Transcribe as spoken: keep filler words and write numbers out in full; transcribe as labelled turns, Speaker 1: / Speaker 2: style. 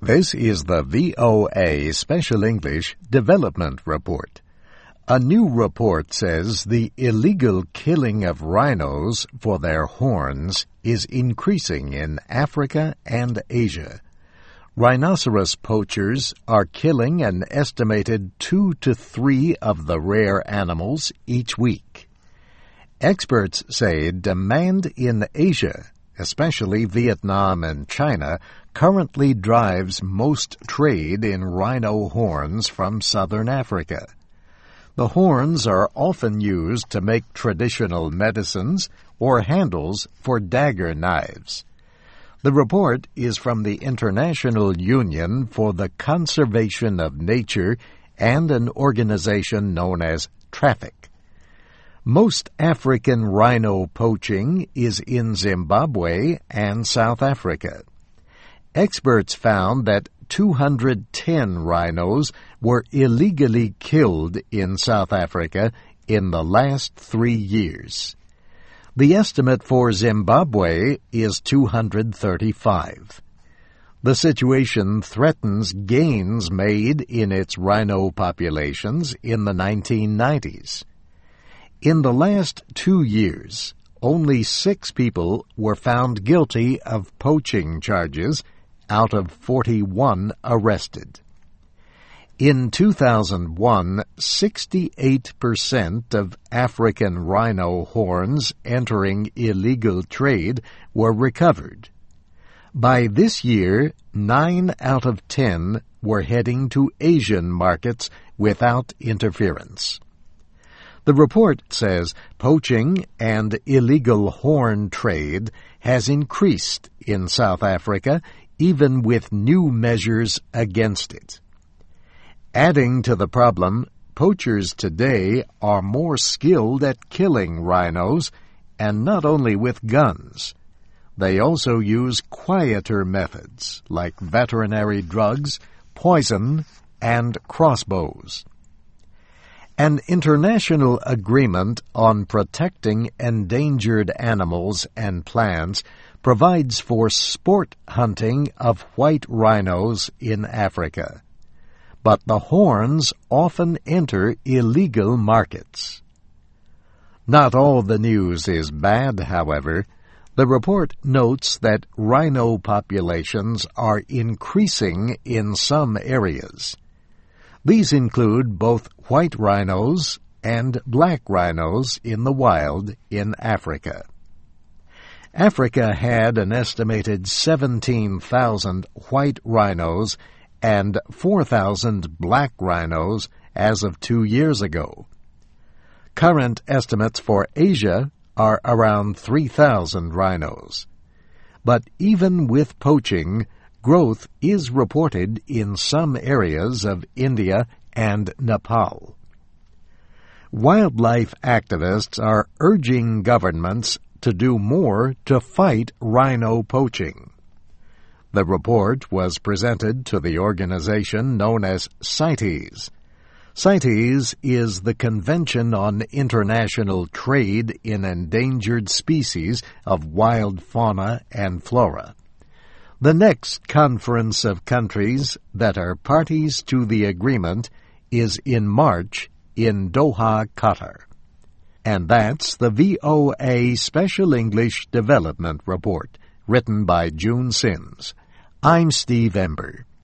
Speaker 1: This is the V O A Special English Development Report. A new report says the illegal killing of rhinos for their horns is increasing in Africa and Asia. Rhinoceros poachers are killing an estimated two to three of the rare animals each week. Experts say demand in Asia, especially Vietnam and China, currently drives most trade in rhino horns from southern Africa. The horns are often used to make traditional medicines or handles for dagger knives. The report is from the International Union for the Conservation of Nature and an organization known as TRAFFIC. Most African rhino poaching is in Zimbabwe and South Africa. Experts found that two hundred ten rhinos were illegally killed in South Africa in the last three years. The estimate for Zimbabwe is two hundred thirty-five. The situation threatens gains made in its rhino populations in the nineteen nineties. In the last two years, only six people were found guilty of poaching charges out of forty-one arrested. In two thousand one, sixty-eight percent of African rhino horns entering illegal trade were recovered. By this year, nine out of ten were heading to Asian markets without interference. The report says poaching and illegal horn trade has increased in South Africa, even with new measures against it. Adding to the problem, poachers today are more skilled at killing rhinos, and not only with guns. They also use quieter methods like veterinary drugs, poison, and crossbows. An international agreement on protecting endangered animals and plants provides for sport hunting of white rhinos in Africa. But the horns often enter illegal markets. Not all the news is bad, however. The report notes that rhino populations are increasing in some areas. These include both white rhinos and black rhinos in the wild in Africa. Africa had an estimated seventeen thousand white rhinos and four thousand black rhinos as of two years ago. Current estimates for Asia are around three thousand rhinos. But even with poaching, growth is reported in some areas of India and Nepal. Wildlife activists are urging governments to do more to fight rhino poaching. The report was presented to the organization known as CITES. CITES is the Convention on International Trade in Endangered Species of Wild Fauna and Flora. The next conference of countries that are parties to the agreement is in March in Doha, Qatar. And that's the V O A Special English Development Report, written by June Sims. I'm Steve Ember.